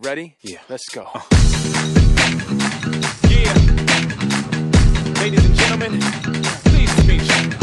Ready? Yeah. Let's go. Yeah. Ladies and gentlemen, pleased to meet you.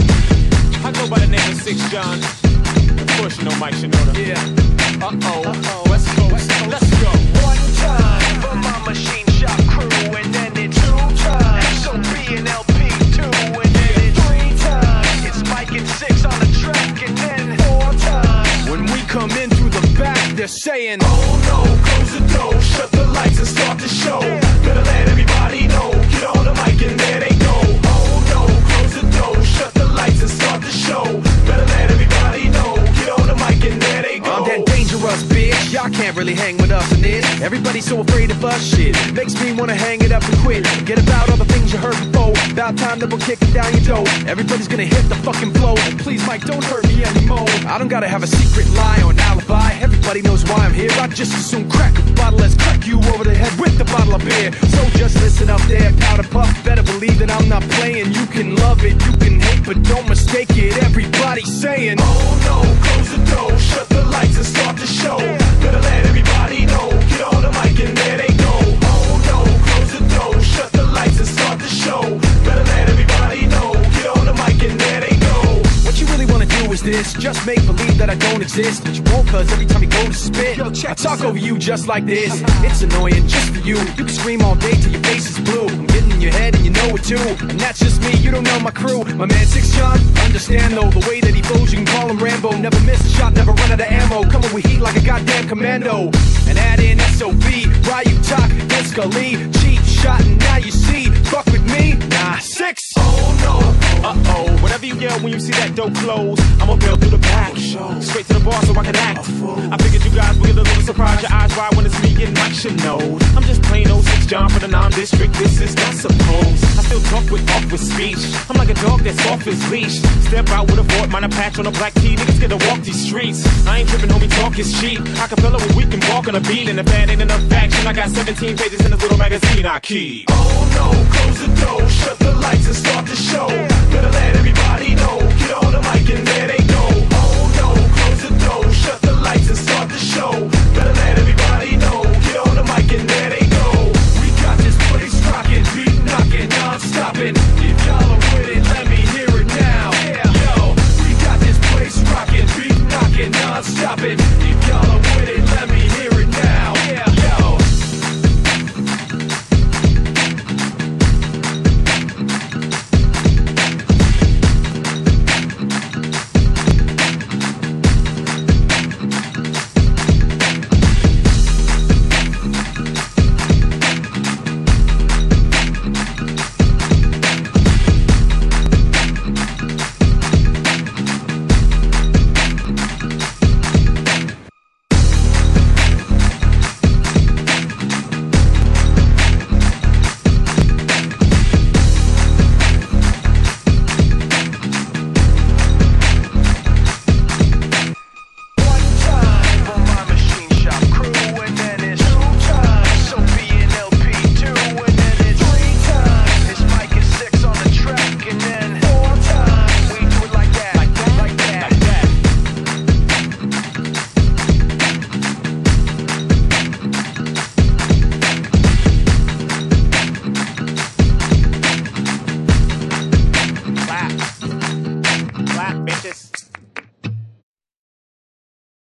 I go by the name of 6 John. Of course you know Mike Shinoda. Yeah. Uh-oh. West Coast. Let's go. One time for my machine shop crew, and then it's 2 times. SOB and LP 2, and then it's 3 times. It's Mike and 6 on the track, and then 4 times. When we come in through the back, they're saying, Oh no, close the door, shut the lights and start the show. Better let everybody know, get on the mic and there they go. Oh no, close the door, shut the lights and start the show. Better let everybody know, get on the mic and there they go. I'm that dangerous bitch. Y'all can't really hang with us in this. Everybody's so afraid of us, shit. Makes me wanna hang it up and quit. Forget about all the things you heard before. About time that we're kicking down your door. Everybody's gonna hit the fucking flow. Please, Mike, don't hurt me anymore. I don't gotta have a secret lie or an alibi. Everybody knows why I'm here. I just assume crack a bottle. Let's crack you over the head with the bottle of beer. So just listen up there, powder puff. Better believe that I'm not playing. You can love it, you can hate, but don't mistake it. Everybody's saying, Oh no, close the door, shut the lights and start the show. Better let everybody know, get on the mic and there they go. Oh no, close the door, shut the lights and start the show. Better let everybody know, get on the mic and there they go. what you really wanna do is this. Just make believe that I don't exist. But you won't, cause every time you go to spit, I talk over you just like this. It's annoying just for you. You can scream all day till your face is blue. I'm getting in your head and you know it too. And that's just me, you don't know my crew. My man 6 John, understand though, the way that he flows, you can call him Rambo. Never miss a shot, never run out of ammo. Coming with heat like a goddamn commando. And add in SOB, Ryu Talk, then Scully. Cheap shot and now you see. Fuck with me? Nah, 6. Oh no, Uh-oh. Whatever you yell when you see that dope close, I'ma build through the back. Straight to the bar so I can act. I figured you guys would get a little surprise. Your eyes wide when it's me and Mike Shinoda. I'm just plain old 6 John for the non-district. This is not supposed. I still talk with awkward speech. I'm like a dog that's off his leash. Step out with a Fort Minor patch on a black tee. Niggas get to walk these streets. I ain't tripping, homie, talk is cheap. Acapella where we can walk on a beat. And if that ain't enough action, I got 17 pages in this little magazine I keep. oh no, close the door, shut the lights and start the show. Better let everybody